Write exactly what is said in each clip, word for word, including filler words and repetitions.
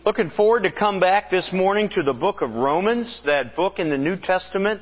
Looking forward to come back this morning to the book of Romans, that book in the New Testament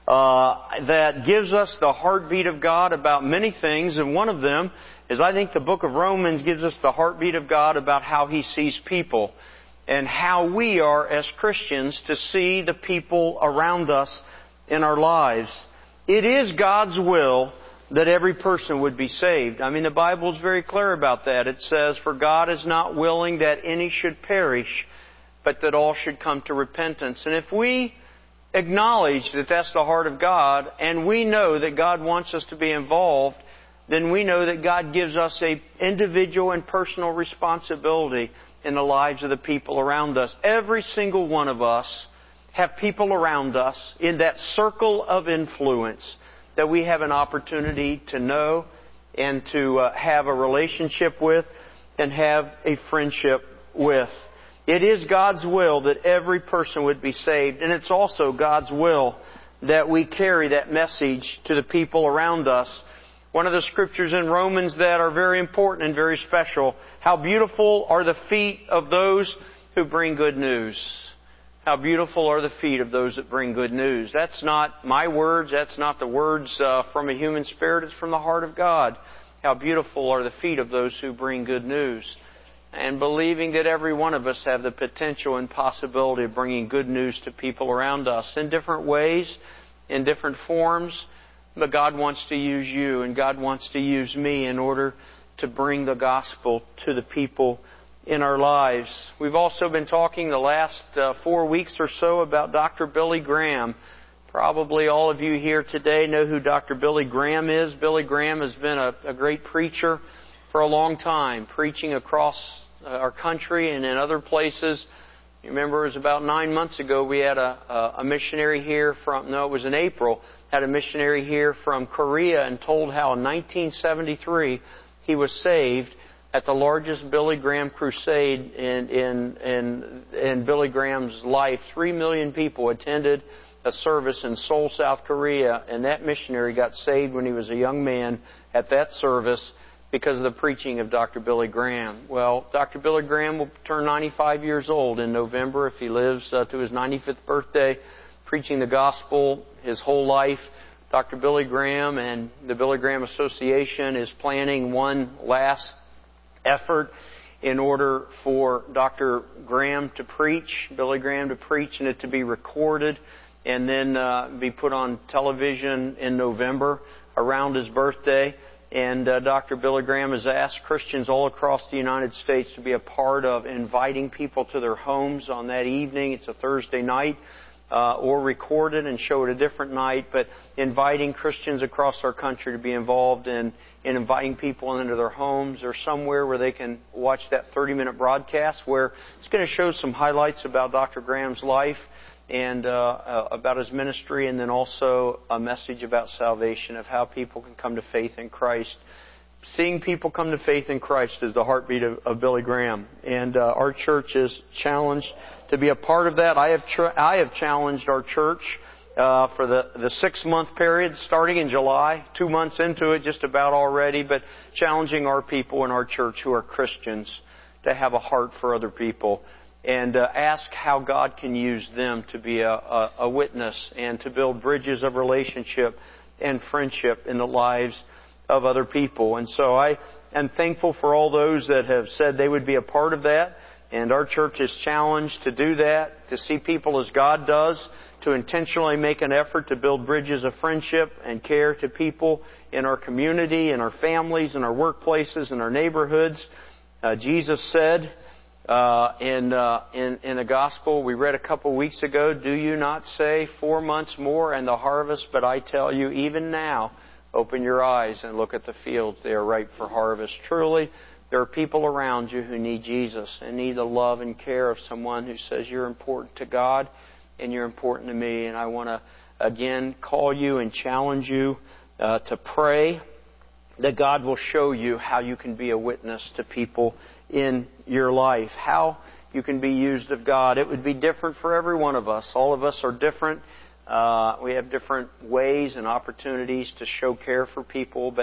uh, that gives us the heartbeat of God about many things. And one of them is, I think the book of Romans gives us the heartbeat of God about how He sees people and how we are as Christians to see the people around us in our lives. It is God's will that every person would be saved. I mean, the Bible is very clear about that. It says, "For God is not willing that any should perish, but that all should come to repentance." And if we acknowledge that that's the heart of God, and we know that God wants us to be involved, then we know that God gives us an individual and personal responsibility in the lives of the people around us. Every single one of us have people around us in that circle of influence that we have an opportunity to know and to uh, have a relationship with and have a friendship with. It is God's will that every person would be saved, and it's also God's will that we carry that message to the people around us. One of the scriptures in Romans that are very important and very special: how beautiful are the feet of those who bring good news. How beautiful are the feet of those that bring good news. That's not my words. That's not the words uh, from a human spirit. It's from the heart of God. How beautiful are the feet of those who bring good news. And believing that every one of us have the potential and possibility of bringing good news to people around us in different ways, in different forms. But God wants to use you and God wants to use me in order to bring the gospel to the people in our lives. We've also been talking the last uh, four weeks or so about Doctor Billy Graham. Probably all of you here today know who Doctor Billy Graham is. Billy Graham has been a, a great preacher for a long time, preaching across uh, our country and in other places. You remember it was about nine months ago we had a, a, a missionary here from, no, it was in April, had a missionary here from Korea and told how in nineteen seventy-three he was saved at the largest Billy Graham crusade in, in, in, in Billy Graham's life. Three million people attended a service in Seoul, South Korea, and that missionary got saved when he was a young man at that service because of the preaching of Doctor Billy Graham. Well, Doctor Billy Graham will turn ninety-five years old in November if he lives uh, to his ninety-fifth birthday, preaching the gospel his whole life. Doctor Billy Graham and the Billy Graham Association is planning one last effort in order for Doctor Graham to preach, Billy Graham to preach, and it to be recorded and then uh, be put on television in November around his birthday. And uh, Doctor Billy Graham has asked Christians all across the United States to be a part of inviting people to their homes on that evening. It's a Thursday night. Uh, or record it and show it a different night, but inviting Christians across our country to be involved in, in inviting people into their homes or somewhere where they can watch that thirty-minute broadcast where it's going to show some highlights about Doctor Graham's life and uh, uh, about his ministry, and then also a message about salvation, of how people can come to faith in Christ. Seeing people come to faith in Christ is the heartbeat of, of Billy Graham. And uh, our church is challenged to be a part of that. I have tr- I have challenged our church uh, for the, the six-month period, starting in July, two months into it just about already, but challenging our people in our church who are Christians to have a heart for other people and uh, ask how God can use them to be a, a, a witness and to build bridges of relationship and friendship in the lives of other people. And so I am thankful for all those that have said they would be a part of that. And our church is challenged to do that, to see people as God does, to intentionally make an effort to build bridges of friendship and care to people in our community, in our families, in our workplaces, in our neighborhoods. Uh, Jesus said uh, in, uh, in, in the gospel we read a couple weeks ago, "Do you not say, four months more and the harvest? But I tell you, even now, open your eyes and look at the fields. They are ripe for harvest." Truly, there are people around you who need Jesus and need the love and care of someone who says, "You're important to God and you're important to me." And I want to, again, call you and challenge you uh, to pray that God will show you how you can be a witness to people in your life, how you can be used of God. It would be different for every one of us. All of us are different. Uh, we have different ways and opportunities to show care for people, but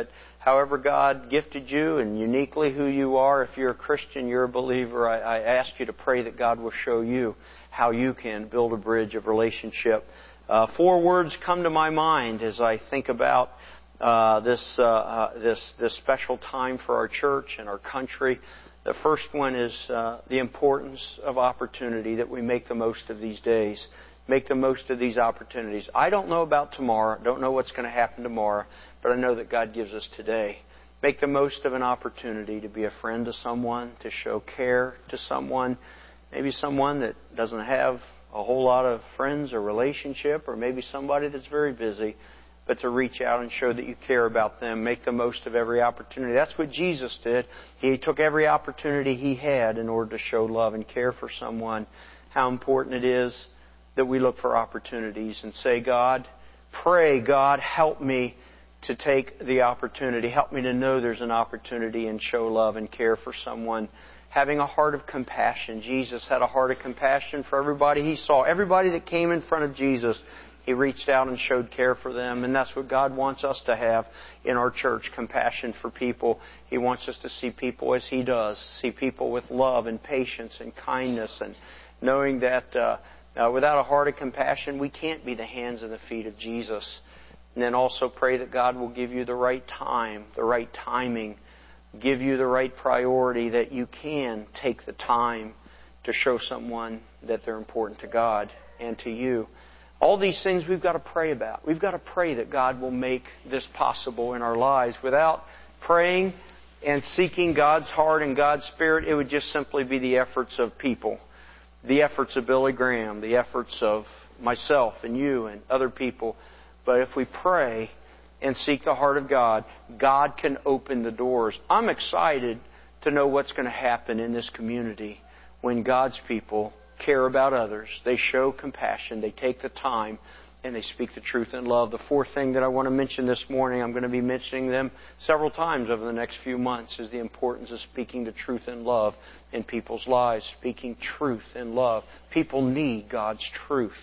however God gifted you and uniquely who you are. If you're a Christian, you're a believer, I, I ask you to pray that God will show you how you can build a bridge of relationship. Uh, four words come to my mind as I think about uh, this, uh, uh, this, this special time for our church and our country. The first one is uh, the importance of opportunity, that we make the most of these days. Make the most of these opportunities. I don't know about tomorrow. I don't know what's going to happen tomorrow, but I know that God gives us today. Make the most of an opportunity to be a friend to someone, to show care to someone, maybe someone that doesn't have a whole lot of friends or relationship, or maybe somebody that's very busy, but to reach out and show that you care about them. Make the most of every opportunity. That's what Jesus did. He took every opportunity He had in order to show love and care for someone. How important it is that we look for opportunities and say, God, pray, God, help me to take the opportunity. Help me to know there's an opportunity and show love and care for someone. Having a heart of compassion. Jesus had a heart of compassion for everybody He saw. Everybody that came in front of Jesus, He reached out and showed care for them. And that's what God wants us to have in our church, compassion for people. He wants us to see people as He does. See people with love and patience and kindness, and knowing that uh, uh, without a heart of compassion, we can't be the hands and the feet of Jesus. And then also pray that God will give you the right time, the right timing, give you the right priority, that you can take the time to show someone that they're important to God and to you. All these things we've got to pray about. We've got to pray that God will make this possible in our lives. Without praying and seeking God's heart and God's Spirit, it would just simply be the efforts of people. The efforts of Billy Graham, the efforts of myself and you and other people. But if we pray and seek the heart of God, God can open the doors. I'm excited to know what's going to happen in this community when God's people care about others. They show compassion. They take the time and they speak the truth in love. The fourth thing that I want to mention this morning, I'm going to be mentioning them several times over the next few months, is the importance of speaking the truth in love in people's lives. Speaking truth in love. People need God's truth.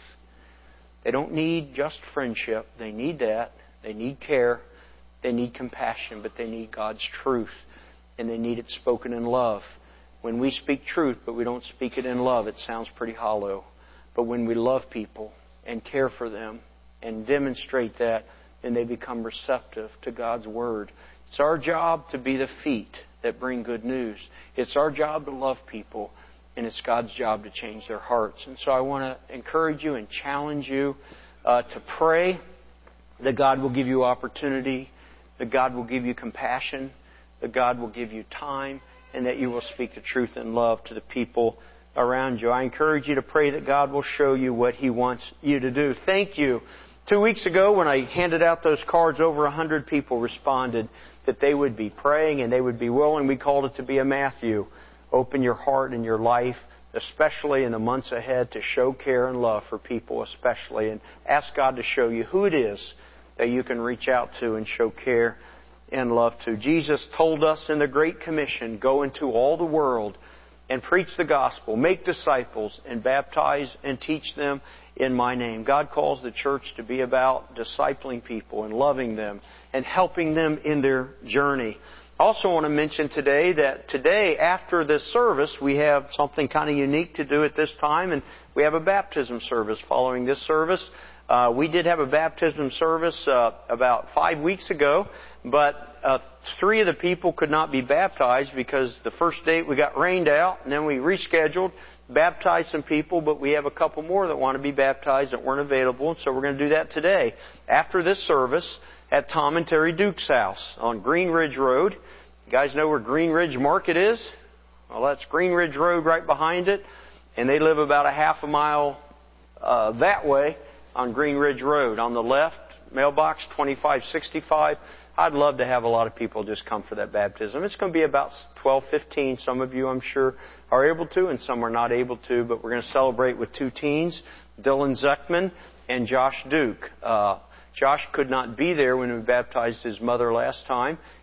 They don't need just friendship. They need that. They need care. They need compassion. But they need God's truth. And they need it spoken in love. When we speak truth, but we don't speak it in love, it sounds pretty hollow. But when we love people and care for them and demonstrate that, then they become receptive to God's Word. It's our job to be the feet that bring good news. It's our job to love people. And it's God's job to change their hearts. And so I want to encourage you and challenge you uh, to pray that God will give you opportunity, that God will give you compassion, that God will give you time, and that you will speak the truth in love to the people around you. I encourage you to pray that God will show you what He wants you to do. Thank you. Two weeks ago when I handed out those cards, over a hundred people responded that they would be praying and they would be willing. We called it to be a Matthew. Open your heart and your life, especially in the months ahead, to show care and love for people especially. And ask God to show you who it is that you can reach out to and show care and love to. Jesus told us in the Great Commission, go into all the world and preach the gospel, make disciples, and baptize and teach them in my name. God calls the church to be about discipling people and loving them and helping them in their journey. I also want to mention today that today, after this service, we have something kind of unique to do at this time, and we have a baptism service following this service. Uh, we did have a baptism service uh, about five weeks ago, but uh, three of the people could not be baptized because the first date we got rained out, and then we rescheduled, baptized some people, but we have a couple more that want to be baptized that weren't available, so we're going to do that today. After this service, at Tom and Terry Duke's house on Green Ridge Road. You guys know where Green Ridge Market is? Well, that's Green Ridge Road right behind it. And they live about a half a mile uh, that way on Green Ridge Road. On the left, mailbox twenty-five sixty-five. I'd love to have a lot of people just come for that baptism. It's going to be about twelve fifteen. Some of you, I'm sure, are able to, and some are not able to. But we're going to celebrate with two teens, Dylan Zeckman and Josh Duke. Uh, Josh could not be there when we baptized his mother last time,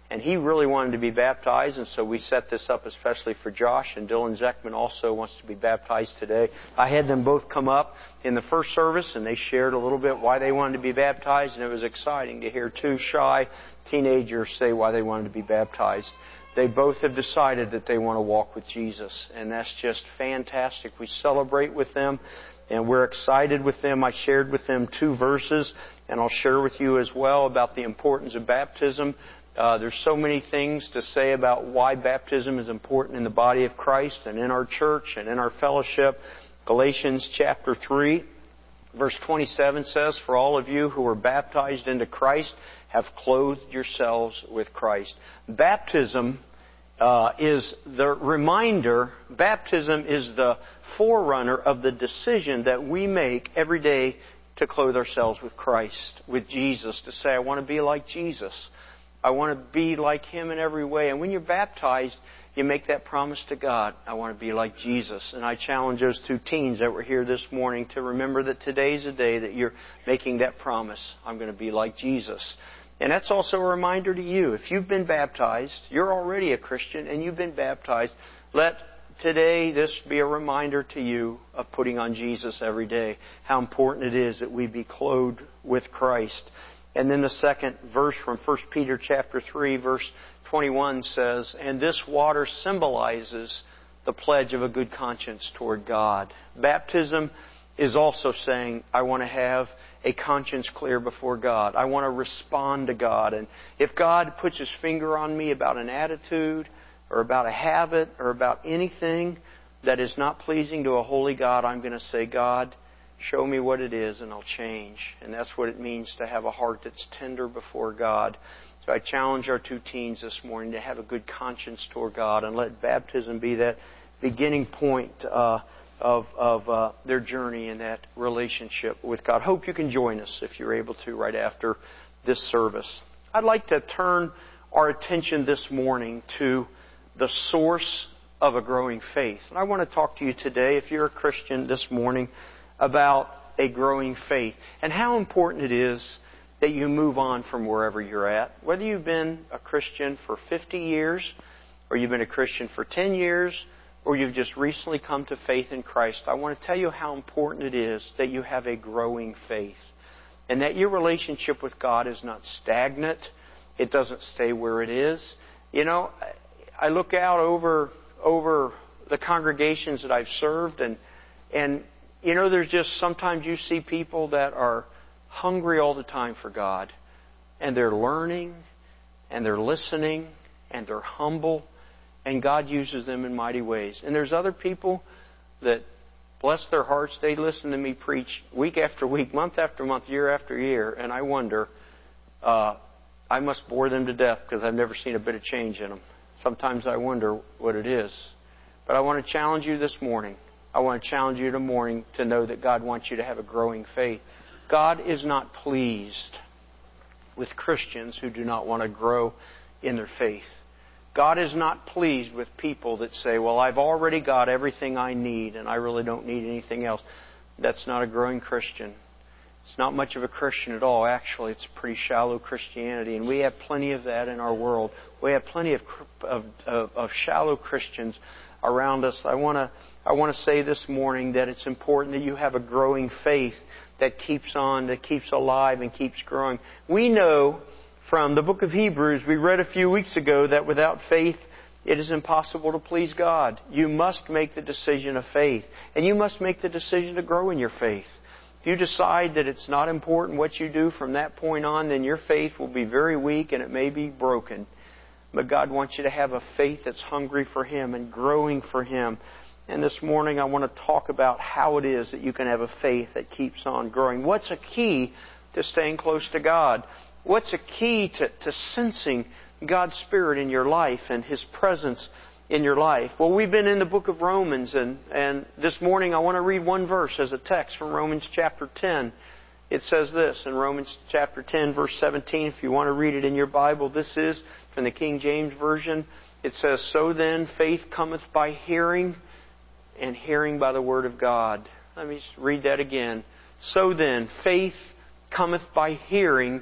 And he really wanted to be baptized, and so we set this up especially for Josh. And Dylan Zeckman also wants to be baptized today. I had them both come up in the first service, and they shared a little bit why they wanted to be baptized. And it was exciting to hear two shy teenagers say why they wanted to be baptized. They both have decided that they want to walk with Jesus, and that's just fantastic. We celebrate with them, and we're excited with them. I shared with them two verses, and I'll share with you as well about the importance of baptism. Uh, there's so many things to say about why baptism is important in the body of Christ and in our church and in our fellowship. Galatians chapter three, verse twenty-seven says, "For all of you who are baptized into Christ have clothed yourselves with Christ." Baptism uh, is the reminder, baptism is the forerunner of the decision that we make every day to clothe ourselves with Christ, with Jesus, to say, I want to be like Jesus. I want to be like Him in every way. And when you're baptized, you make that promise to God. I want to be like Jesus. And I challenge those two teens that were here this morning to remember that today's a day that you're making that promise. I'm going to be like Jesus. And that's also a reminder to you. If you've been baptized, you're already a Christian, and you've been baptized, let today this be a reminder to you of putting on Jesus every day. How important it is that we be clothed with Christ. And then the second verse from First Peter chapter three, verse twenty-one says, "And this water symbolizes the pledge of a good conscience toward God." Baptism is also saying, I want to have a conscience clear before God. I want to respond to God. And if God puts His finger on me about an attitude or about a habit or about anything that is not pleasing to a holy God, I'm going to say, God, show me what it is and I'll change. And that's what it means to have a heart that's tender before God. So I challenge our two teens this morning to have a good conscience toward God and let baptism be that beginning point uh, of, of uh, their journey in that relationship with God. Hope you can join us if you're able to right after this service. I'd like to turn our attention this morning to the source of a growing faith. And I want to talk to you today, if you're a Christian this morning, about a growing faith and how important it is that you move on from wherever you're at. Whether you've been a Christian for fifty years, or you've been a Christian for ten years, or you've just recently come to faith in Christ, I want to tell you how important it is that you have a growing faith and that your relationship with God is not stagnant. It doesn't stay where it is. You know, I look out over over the congregations that I've served, and and you know, there's just sometimes you see people that are hungry all the time for God, and they're learning, and they're listening, and they're humble, and God uses them in mighty ways. And there's other people that, bless their hearts, they listen to me preach week after week, month after month, year after year, and I wonder, uh, I must bore them to death because I've never seen a bit of change in them. Sometimes I wonder what it is. But I want to challenge you this morning. I want to challenge you this morning to know that God wants you to have a growing faith. God is not pleased with Christians who do not want to grow in their faith. God is not pleased with people that say, well, I've already got everything I need and I really don't need anything else. That's not a growing Christian. It's not much of a Christian at all. Actually, it's pretty shallow Christianity. And we have plenty of that in our world. We have plenty of, of, of, of shallow Christians around us. I want to I want to say this morning that it's important that you have a growing faith that keeps on, that keeps alive and keeps growing. We know from the book of Hebrews, we read a few weeks ago, that without faith it is impossible to please God. You must make the decision of faith. And you must make the decision to grow in your faith. If you decide that it's not important what you do from that point on, then your faith will be very weak and it may be broken. But God wants you to have a faith that's hungry for Him and growing for Him. And this morning I want to talk about how it is that you can have a faith that keeps on growing. What's a key to staying close to God? What's a key to, to sensing God's Spirit in your life and His presence in your life? Well, we've been in the book of Romans, and, and this morning I want to read one verse as a text from Romans chapter ten. It says this in Romans chapter ten, verse seventeen. If you want to read it in your Bible, this is from the King James Version. It says, "So then faith cometh by hearing, and hearing by the word of God." Let me read that again. "So then faith cometh by hearing,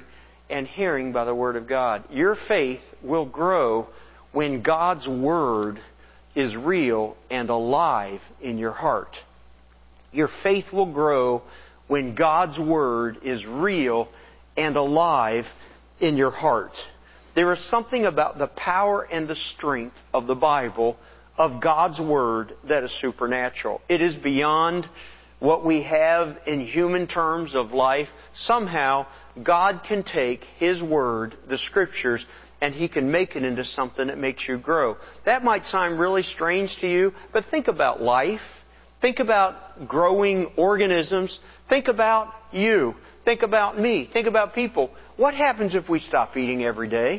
and hearing by the Word of God. Your faith will grow when God's Word is real and alive in your heart. Your faith will grow when God's Word is real and alive in your heart. There is something about the power and the strength of the Bible, of God's Word, that is supernatural. It is beyond what we have in human terms of life. Somehow, God can take His Word, the Scriptures, and He can make it into something that makes you grow. That might sound really strange to you, but think about life. Think about growing organisms. Think about you. Think about me. Think about people. What happens if we stop eating every day?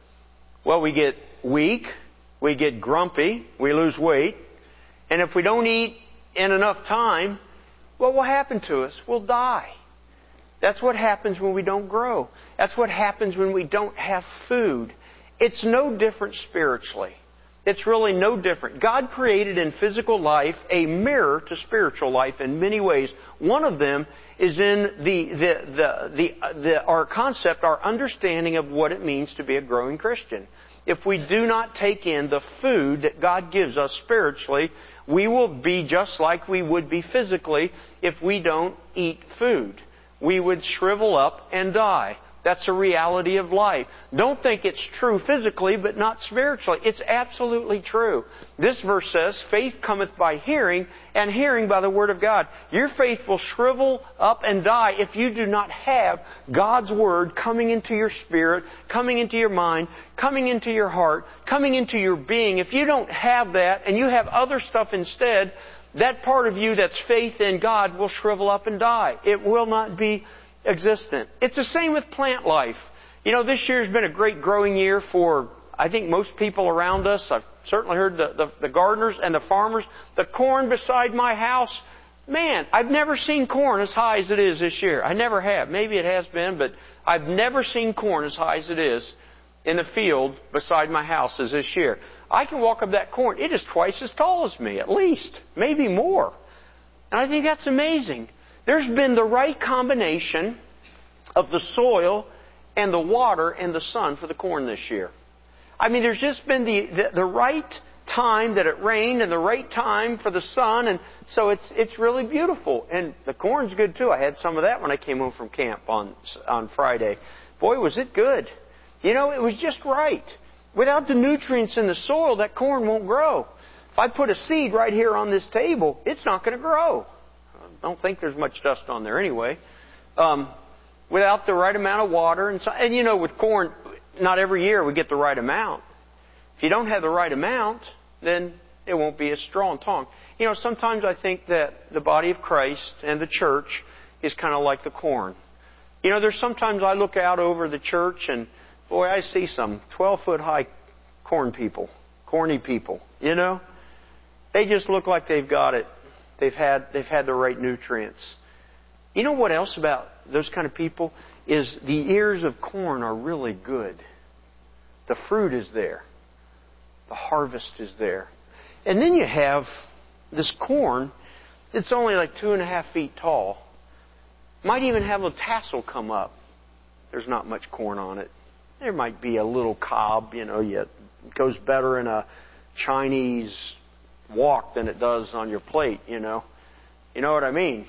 Well, we get weak. We get grumpy. We lose weight. And if we don't eat in enough time, what will happen to us? We'll die. That's what happens when we don't grow. That's what happens when we don't have food. It's no different spiritually. It's really no different. God created in physical life a mirror to spiritual life in many ways. One of them is in the, the, the, the, the, our concept, our understanding of what it means to be a growing Christian. If we do not take in the food that God gives us spiritually, we will be just like we would be physically if we don't eat food. We would shrivel up and die. That's a reality of life. Don't think it's true physically, but not spiritually. It's absolutely true. This verse says, faith cometh by hearing, and hearing by the Word of God. Your faith will shrivel up and die if you do not have God's Word coming into your spirit, coming into your mind, coming into your heart, coming into your being. If you don't have that, and you have other stuff instead, that part of you that's faith in God will shrivel up and die. It will not be existent. It's the same with plant life. You know, this year has been a great growing year for, I think, most people around us. I've certainly heard the, the, the gardeners and the farmers. The corn beside my house, man, I've never seen corn as high as it is this year. I never have. Maybe it has been, but I've never seen corn as high as it is in the field beside my house as this year. I can walk up that corn. It is twice as tall as me, at least. Maybe more. And I think that's amazing. There's been the right combination of the soil and the water and the sun for the corn this year. I mean, there's just been the, the, the right time that it rained and the right time for the sun, and so it's it's really beautiful. And the corn's good too. I had some of that when I came home from camp on on Friday. Boy, was it good. You know, it was just right. Without the nutrients in the soil, that corn won't grow. If I put a seed right here on this table, it's not going to grow. I don't think there's much dust on there anyway. Um, without the right amount of water. And, so, and you know, with corn, not every year we get the right amount. If you don't have the right amount, then it won't be as strong. Tong. You know, sometimes I think that the body of Christ and the church is kind of like the corn. You know, there's sometimes I look out over the church and, boy, I see some twelve-foot high corn people, corny people, you know. They just look like they've got it. They've had they've had the right nutrients. You know what else about those kind of people is the ears of corn are really good. The fruit is there. The harvest is there. And then you have this corn. It's only like two and a half feet tall. Might even have a tassel come up. There's not much corn on it. There might be a little cob, you know, yet it goes better in a Chinese wok than it does on your plate, you know. You know what I mean?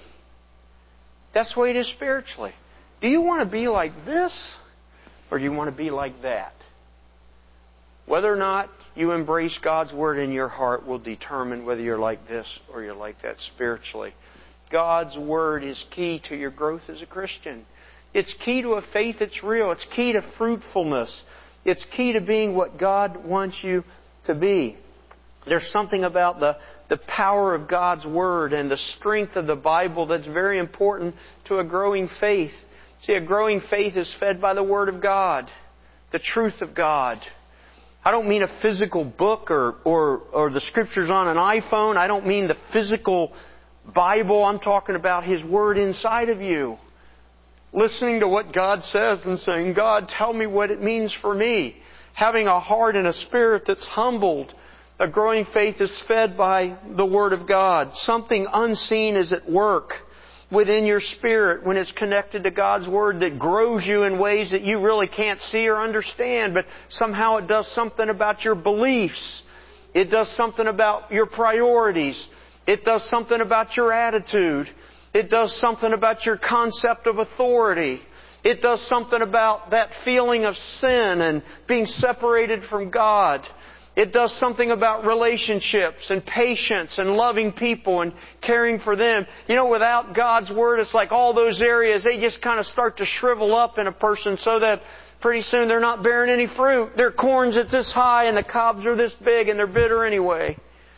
That's the way it is spiritually. Do you want to be like this, or do you want to be like that? Whether or not you embrace God's Word in your heart will determine whether you're like this or you're like that spiritually. God's Word is key to your growth as a Christian. It's key to a faith that's real. It's key to fruitfulness. It's key to being what God wants you to be. There's something about the, the power of God's Word and the strength of the Bible that's very important to a growing faith. See, a growing faith is fed by the Word of God, the truth of God. I don't mean a physical book or, or, or the Scriptures on an iPhone. I don't mean the physical Bible. I'm talking about His Word inside of you. Listening to what God says and saying, God, tell me what it means for me. Having a heart and a spirit that's humbled. A growing faith is fed by the Word of God. Something unseen is at work. within your spirit when it's connected to God's Word that grows you in ways that you really can't see or understand, but somehow it does something about your beliefs. It does something about your priorities. It does something about your attitude. It does something about your concept of authority. It does something about that feeling of sin and being separated from God. It does something about relationships and patience and loving people and caring for them. You know, without God's Word, it's like all those areas, they just kind of start to shrivel up in a person so that pretty soon they're not bearing any fruit. Their corn's at this high and the cobs are this big and they're bitter anyway.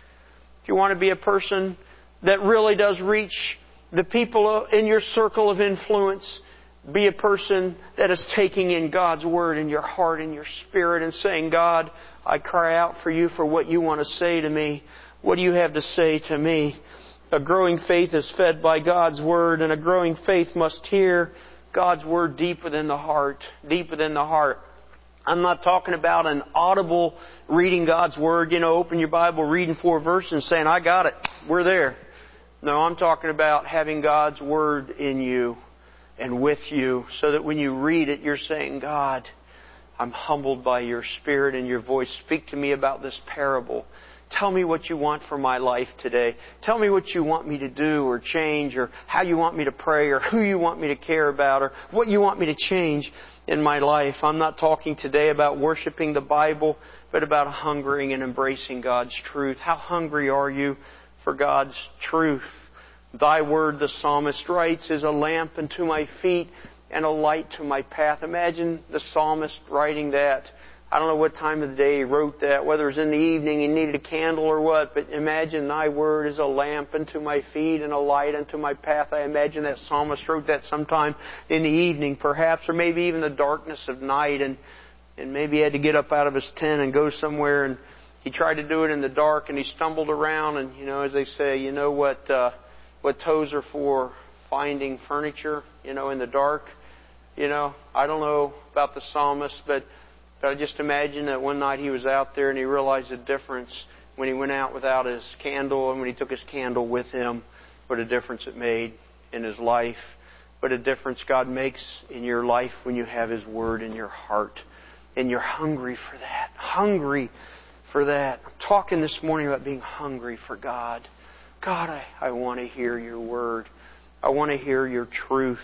If you want to be a person that really does reach the people in your circle of influence, be a person that is taking in God's Word in your heart and your spirit and saying, God, I cry out for You for what You want to say to me. What do You have to say to me? A growing faith is fed by God's Word, and a growing faith must hear God's Word deep within the heart. Deep within the heart. I'm not talking about an audible reading God's Word, you know, open your Bible, reading four verses and saying, I got it, we're there. No, I'm talking about having God's Word in you and with you so that when you read it, you're saying, God, I'm humbled by Your Spirit and Your voice. Speak to me about this parable. Tell me what You want for my life today. Tell me what You want me to do or change, or how You want me to pray, or who You want me to care about, or what You want me to change in my life. I'm not talking today about worshiping the Bible, but about hungering and embracing God's truth. How hungry are you for God's truth? Thy Word, the psalmist writes, is a lamp unto my feet and a light to my path. Imagine the psalmist writing that. I don't know what time of the day he wrote that, whether it was in the evening, he needed a candle or what, but imagine Thy Word is a lamp unto my feet and a light unto my path. I imagine that psalmist wrote that sometime in the evening perhaps, or maybe even the darkness of night, and, and maybe he had to get up out of his tent and go somewhere, and he tried to do it in the dark, and he stumbled around, and you know, as they say, you know what, uh, what toes are for? Finding furniture, you know, in the dark. You know, I don't know about the psalmist, but But I just imagine that one night he was out there and he realized the difference when he went out without his candle and when he took his candle with him, what a difference it made in his life. What a difference God makes in your life when you have His Word in your heart. And you're hungry for that. Hungry for that. I'm talking this morning about being hungry for God. God, I, I want to hear Your Word. I want to hear Your truth.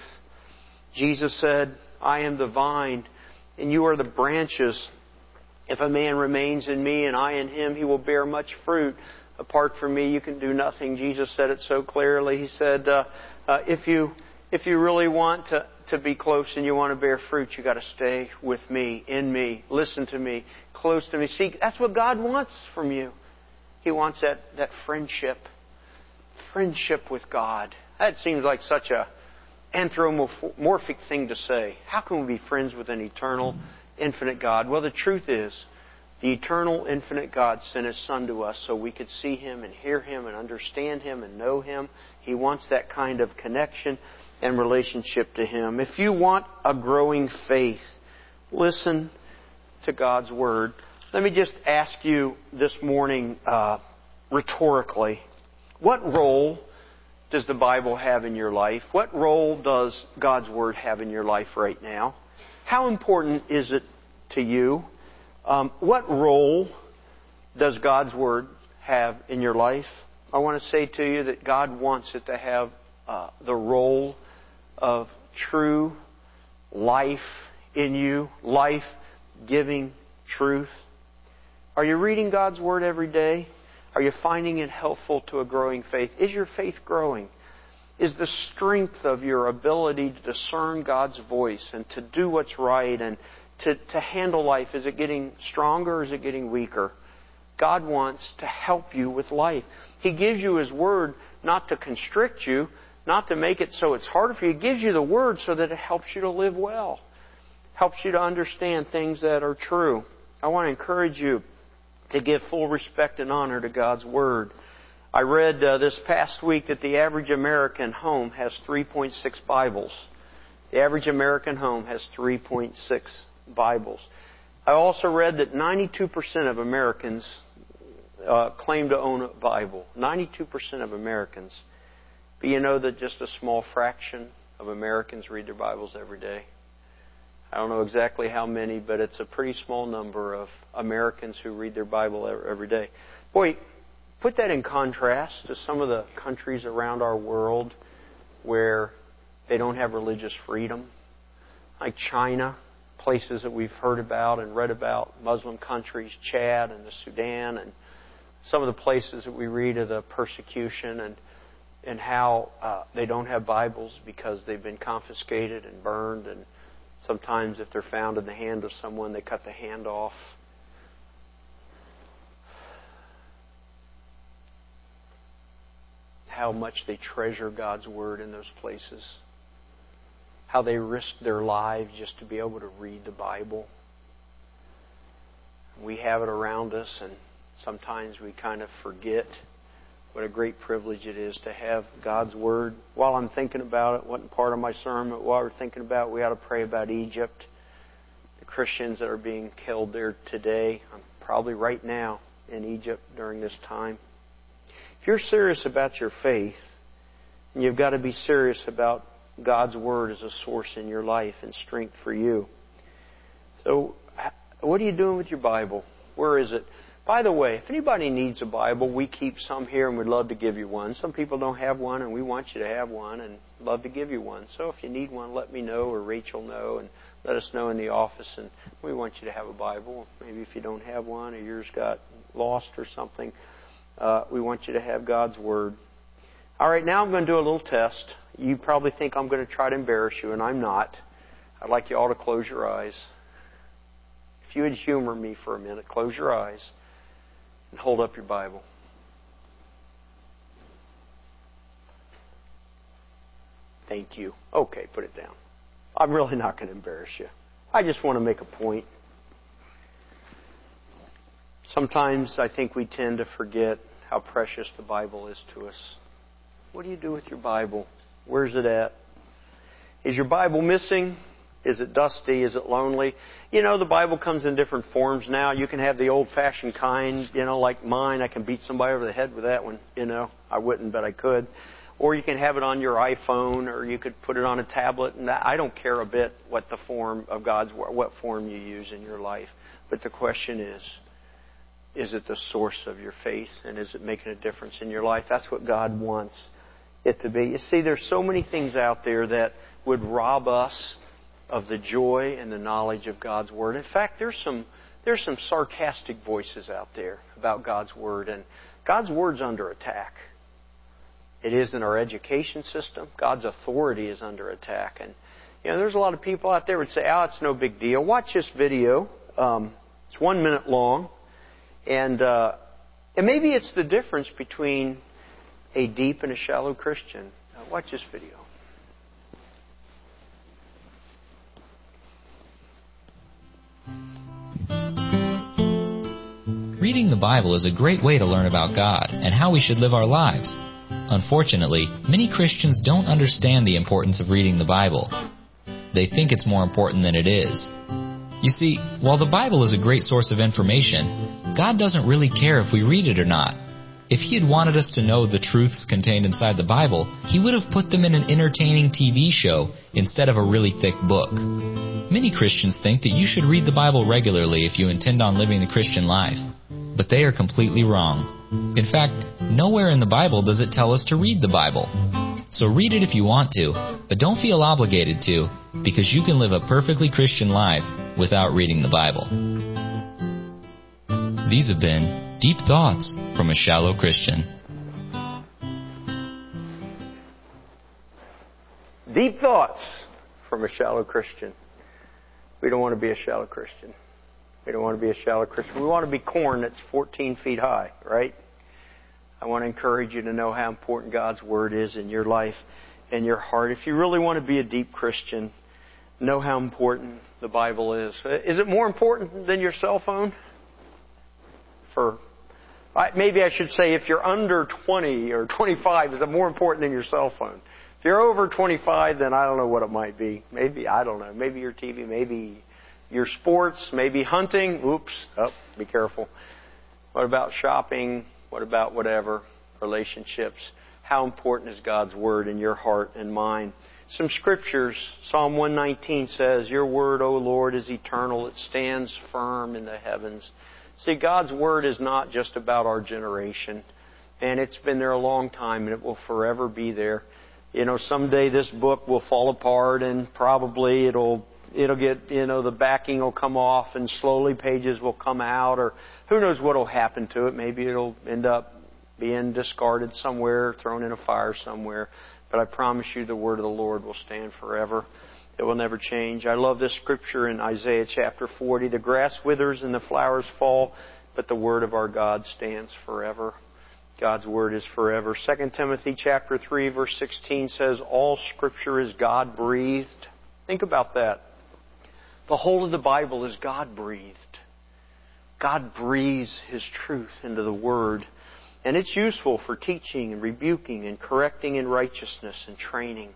Jesus said, I am the vine, and you are the branches. If a man remains in me and I in him, he will bear much fruit. Apart from me, you can do nothing. Jesus said it so clearly. He said, uh, uh, if you if you really want to, to be close and you want to bear fruit, you got to stay with me, in me, listen to me, close to me. See, that's what God wants from you. He wants that, that friendship. Friendship with God. That seems like such a anthropomorphic thing to say. How can we be friends with an eternal, infinite God? Well, the truth is, the eternal, infinite God sent His Son to us so we could see Him and hear Him and understand Him and know Him. He wants that kind of connection and relationship to Him. If you want a growing faith, listen to God's Word. Let me just ask you this morning, uh, rhetorically, what role does the Bible have in your life? What role does God's Word have in your life right now? How important is it to you? Um, what role does God's Word have in your life? I want to say to you that God wants it to have uh, the role of true life in you, life-giving truth. Are you reading God's Word every day? Are you finding it helpful to a growing faith? Is your faith growing? Is the strength of your ability to discern God's voice and to do what's right and to, to handle life, is it getting stronger or is it getting weaker? God wants to help you with life. He gives you His Word not to constrict you, not to make it so it's harder for you. He gives you the Word so that it helps you to live well, helps you to understand things that are true. I want to encourage you to give full respect and honor to God's Word. I read uh, this past week that the average American home has three point six Bibles. The average American home has three point six Bibles. I also read that ninety-two percent of Americans uh, claim to own a Bible. ninety-two percent of Americans. But you know that just a small fraction of Americans read their Bibles every day. I don't know exactly how many, but it's a pretty small number of Americans who read their Bible every day. Boy, put that in contrast to some of the countries around our world where they don't have religious freedom, like China, places that we've heard about and read about, Muslim countries, Chad and the Sudan, and some of the places that we read of the persecution and and how uh, they don't have Bibles because they've been confiscated and burned, and sometimes if they're found in the hand of someone, they cut the hand off. How much they treasure God's Word in those places. How they risk their lives just to be able to read the Bible. We have it around us, and sometimes we kind of forget what a great privilege it is to have God's Word. While I'm thinking about it, wasn't part of my sermon, but while we're thinking about it, we ought to pray about Egypt. The Christians that are being killed there today, probably right now in Egypt during this time. If you're serious about your faith, you've got to be serious about God's Word as a source in your life and strength for you. So, what are you doing with your Bible? Where is it? By the way, if anybody needs a Bible, we keep some here and we'd love to give you one. Some people don't have one and we want you to have one and love to give you one. So if you need one, let me know or Rachel know and let us know in the office, and we want you to have a Bible. Maybe if you don't have one or yours got lost or something, uh, we want you to have God's Word. All right, now I'm going to do a little test. You probably think I'm going to try to embarrass you, and I'm not. I'd like you all to close your eyes. If you would humor me for a minute, close your eyes. And hold up your Bible. Thank you. Okay, put it down. I'm really not going to embarrass you. I just want to make a point. Sometimes I think we tend to forget how precious the Bible is to us. What do you do with your Bible? Where's it at? Is your Bible missing? Is it dusty? Is it lonely? You know, the Bible comes in different forms now. You can have the old-fashioned kind, you know, like mine. I can beat somebody over the head with that one. You know, I wouldn't, but I could. Or you can have it on your iPhone, or you could put it on a tablet. And I don't care a bit what the form of God's Word, what form you use in your life. But the question is, is it the source of your faith? And is it making a difference in your life? That's what God wants it to be. You see, there's so many things out there that would rob us of the joy and the knowledge of God's Word. In fact, there's some there's some sarcastic voices out there about God's Word, and God's Word's under attack. It is in our education system. God's authority is under attack, and you know, there's a lot of people out there who would say, "Oh, it's no big deal. Watch this video. Um, it's one minute long, and uh, and maybe it's the difference between a deep and a shallow Christian. Uh, watch this video." Reading the Bible is a great way to learn about God and how we should live our lives. Unfortunately, many Christians don't understand the importance of reading the Bible. They think it's more important than it is. You see, while the Bible is a great source of information, God doesn't really care if we read it or not. If He had wanted us to know the truths contained inside the Bible, He would have put them in an entertaining T V show instead of a really thick book. Many Christians think that you should read the Bible regularly if you intend on living the Christian life. But they are completely wrong. In fact, nowhere in the Bible does it tell us to read the Bible. So read it if you want to, but don't feel obligated to, because you can live a perfectly Christian life without reading the Bible. These have been Deep Thoughts from a Shallow Christian. Deep thoughts from a shallow Christian. We don't want to be a shallow Christian. We don't want to be a shallow Christian. We want to be corn that's fourteen feet high, right? I want to encourage you to know how important God's Word is in your life and your heart. If you really want to be a deep Christian, know how important the Bible is. Is it more important than your cell phone? For maybe I should say, if you're under twenty or twenty-five, is it more important than your cell phone? If you're over twenty-five, then I don't know what it might be. Maybe, I don't know. Maybe your T V, maybe your sports, maybe hunting. Oops. Oh, be careful. What about shopping? What about whatever? Relationships. How important is God's Word in your heart and mind? Some scriptures. Psalm one nineteen says, Your Word, O Lord, is eternal. It stands firm in the heavens. See, God's Word is not just about our generation. And it's been there a long time, and it will forever be there. You know, someday this book will fall apart, and probably it'll it'll get, you know, the backing will come off, and slowly pages will come out, or who knows what will happen to it. Maybe it'll end up being discarded somewhere, thrown in a fire somewhere. But I promise you the Word of the Lord will stand forever. It will never change. I love this scripture in Isaiah chapter forty. The grass withers and the flowers fall, but the Word of our God stands forever. God's Word is forever. Second Timothy chapter three verse sixteen says, All Scripture is God-breathed. Think about that. The whole of the Bible is God-breathed. God breathes His truth into the Word. And it's useful for teaching and rebuking and correcting in righteousness and training.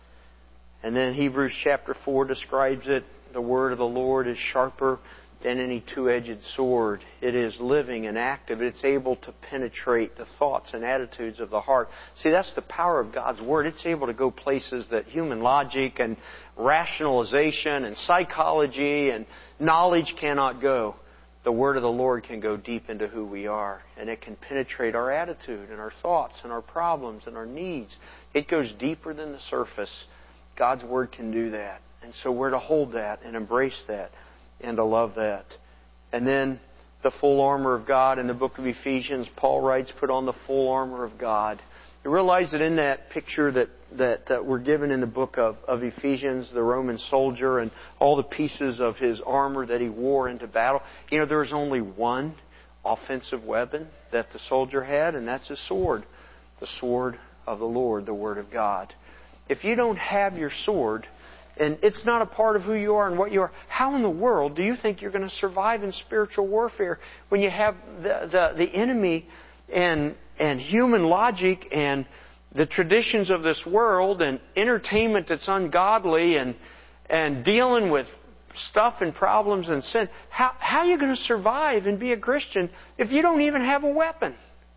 And then Hebrews chapter four describes it. The Word of the Lord is sharper than any two-edged sword. It is living and active. It's able to penetrate the thoughts and attitudes of the heart. See, that's the power of God's Word. It's able to go places that human logic and rationalization and psychology and knowledge cannot go. The Word of the Lord can go deep into who we are, and it can penetrate our attitude and our thoughts and our problems and our needs. It goes deeper than the surface. God's Word can do that. And so we're to hold that and embrace that and to love that. And then the full armor of God in the book of Ephesians, Paul writes, put on the full armor of God. You realize that in that picture that, that, that we're given in the book of, of Ephesians, the Roman soldier and all the pieces of his armor that he wore into battle, you know, there was only one offensive weapon that the soldier had, and that's his sword. The sword of the Lord, the Word of God. If you don't have your sword, and it's not a part of who you are and what you are, how in the world do you think you're going to survive in spiritual warfare when you have the, the, the enemy and and human logic and the traditions of this world and entertainment that's ungodly and and dealing with stuff and problems and sin? How, how are you going to survive and be a Christian if you don't even have a weapon?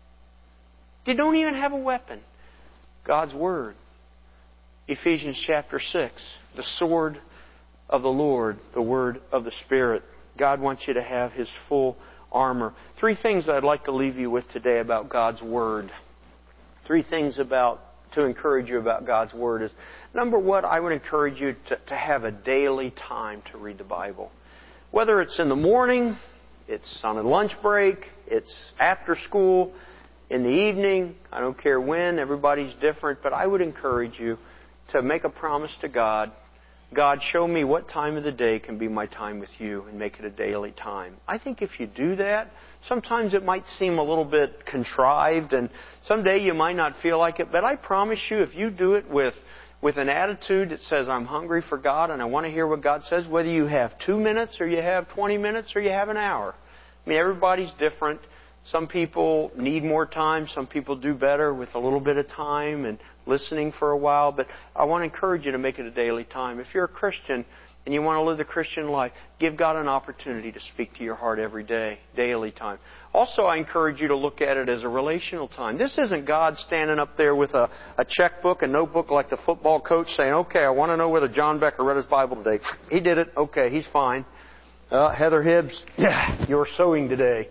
You don't even have a weapon. God's Word. Ephesians chapter six. The sword of the Lord, the Word of the Spirit. God wants you to have His full armor. Three things I'd like to leave you with today about God's Word. Three things about to encourage you about God's Word is, number one, I would encourage you to, to have a daily time to read the Bible. Whether it's in the morning, it's on a lunch break, it's after school, in the evening, I don't care when, everybody's different, but I would encourage you to make a promise to God. God, show me what time of the day can be my time with you, and make it a daily time. I think if you do that, sometimes it might seem a little bit contrived, and someday you might not feel like it, but I promise you, if you do it with, with an attitude that says, I'm hungry for God and I want to hear what God says, whether you have two minutes or you have twenty minutes or you have an hour. I mean, everybody's different. Some people need more time. Some people do better with a little bit of time and listening for a while. But I want to encourage you to make it a daily time. If you're a Christian and you want to live the Christian life, give God an opportunity to speak to your heart every day, daily time. Also, I encourage you to look at it as a relational time. This isn't God standing up there with a, a checkbook, a notebook like the football coach saying, okay, I want to know whether John Becker read his Bible today. He did it. Okay, he's fine. Uh, Heather Hibbs, yeah, you're sewing today.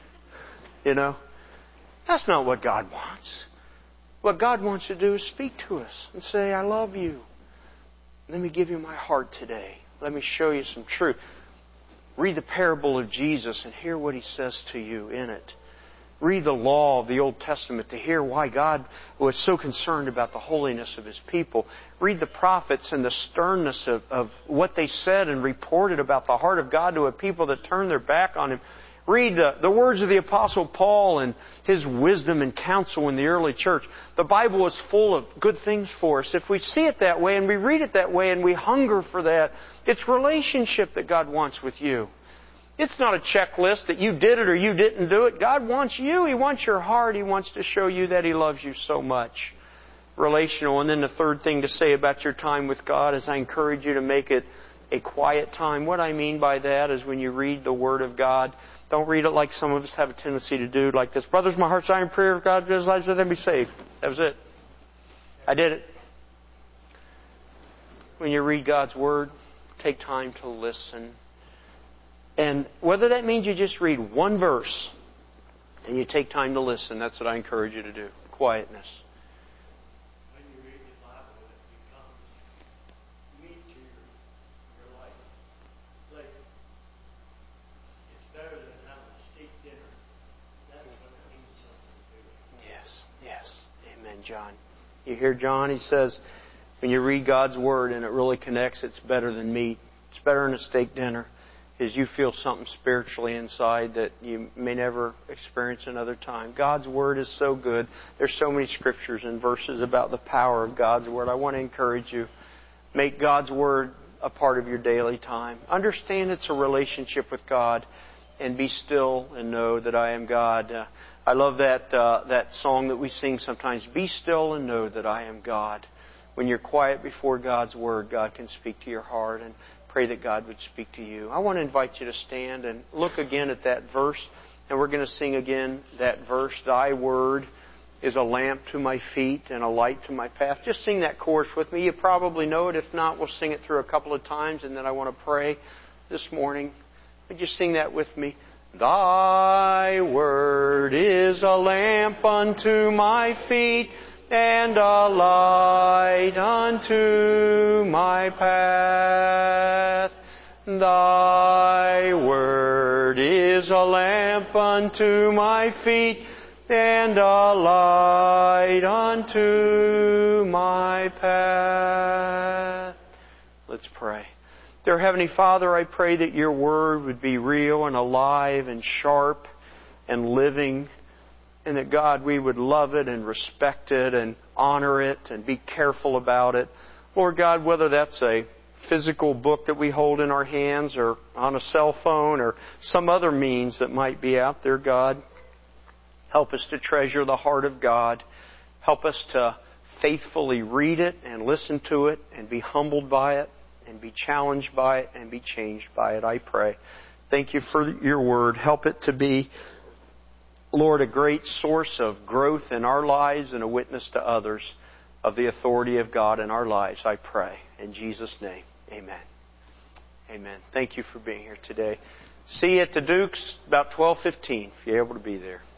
You know, that's not what God wants. What God wants to do is speak to us and say, I love you. Let me give you my heart today. Let me show you some truth. Read the parable of Jesus and hear what He says to you in it. Read the law of the Old Testament to hear why God was so concerned about the holiness of His people. Read the prophets and the sternness of, of what they said and reported about the heart of God to a people that turned their back on Him. Read the, the words of the Apostle Paul and his wisdom and counsel in the early church. The Bible is full of good things for us. If we see it that way and we read it that way and we hunger for that, it's relationship that God wants with you. It's not a checklist that you did it or you didn't do it. God wants you. He wants your heart. He wants to show you that He loves you so much. Relational. And then the third thing to say about your time with God is I encourage you to make it a quiet time. What I mean by that is when you read the Word of God, don't read it like some of us have a tendency to do, like this. Brothers, my heart's iron prayer of God, just I let them be saved. That was it. I did it. When you read God's Word, take time to listen. And whether that means you just read one verse and you take time to listen, that's what I encourage you to do. Quietness. When you read the Bible, it becomes meat to your, your life. Like, it's better than having a steak dinner. That's when it means something to you. Yes, yes. Amen, John. You hear John? He says, when you read God's Word and it really connects, it's better than meat. It's better than a steak dinner. Is you feel something spiritually inside that you may never experience another time. God's Word is so good. There's so many scriptures and verses about the power of God's Word. I want to encourage you. Make God's Word a part of your daily time. Understand it's a relationship with God. And be still and know that I am God. Uh, I love that uh, that song that we sing sometimes. Be still and know that I am God. When you're quiet before God's Word, God can speak to your heart, and pray that God would speak to you. I want to invite you to stand and look again at that verse. And we're going to sing again that verse. Thy Word is a lamp to my feet and a light to my path. Just sing that chorus with me. You probably know it. If not, we'll sing it through a couple of times, and then I want to pray this morning. Would you sing that with me? Thy Word is a lamp unto my feet and a light unto my path. Thy Word is a lamp unto my feet and a light unto my path. Let's pray. Dear Heavenly Father, I pray that Your Word would be real and alive and sharp and living, and that, God, we would love it and respect it and honor it and be careful about it. Lord God, whether that's a physical book that we hold in our hands or on a cell phone or some other means that might be out there, God, help us to treasure the heart of God. Help us to faithfully read it and listen to it and be humbled by it and be challenged by it and be changed by it, I pray. Thank You for Your Word. Help it to be, Lord, a great source of growth in our lives and a witness to others of the authority of God in our lives, I pray. In Jesus' name, amen. Amen. Thank you for being here today. See you at the Duke's about twelve fifteen if you're able to be there.